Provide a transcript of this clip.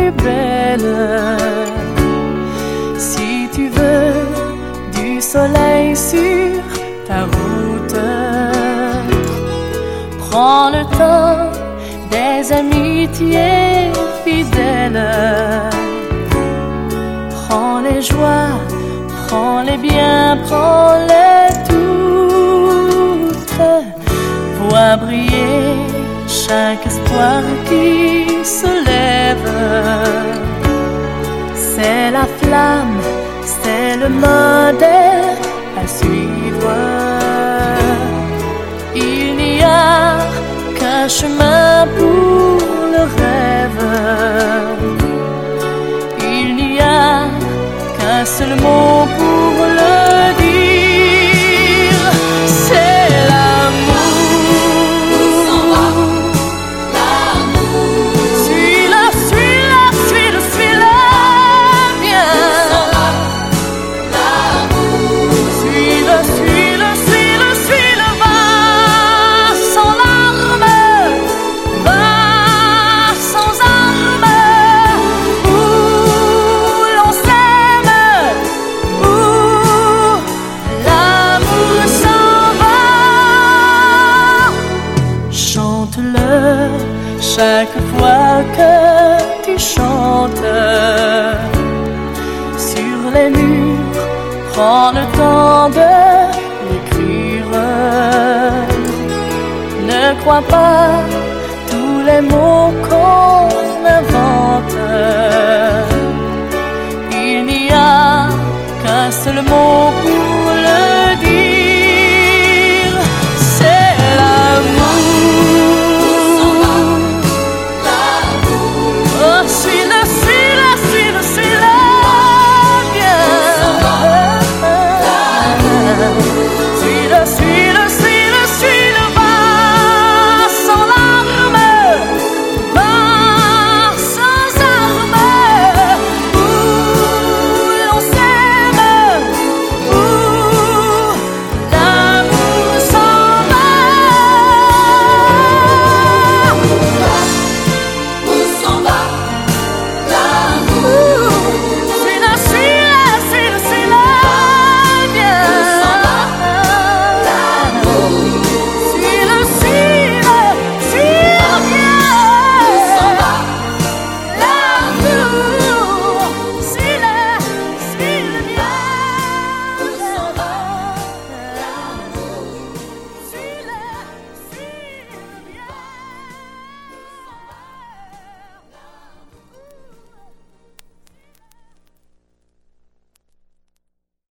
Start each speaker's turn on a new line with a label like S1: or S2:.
S1: plus belle. Si tu veux du soleil sur ta route, prends le temps des amitiés fidèles. Prends les joies, prends les biens, prends-les toutes. Vois briller chaque espoir qui se lève. C'est la flamme, c'est le modèle à suivre. Il n'y a qu'un chemin pour le rêve. Il n'y a qu'un seul mot pour le dire. C'est chaque fois que tu chantes sur les murs, prends le temps de l'écrire. Ne crois pas tous les mots qu'on invente. Il n'y a qu'un seul mot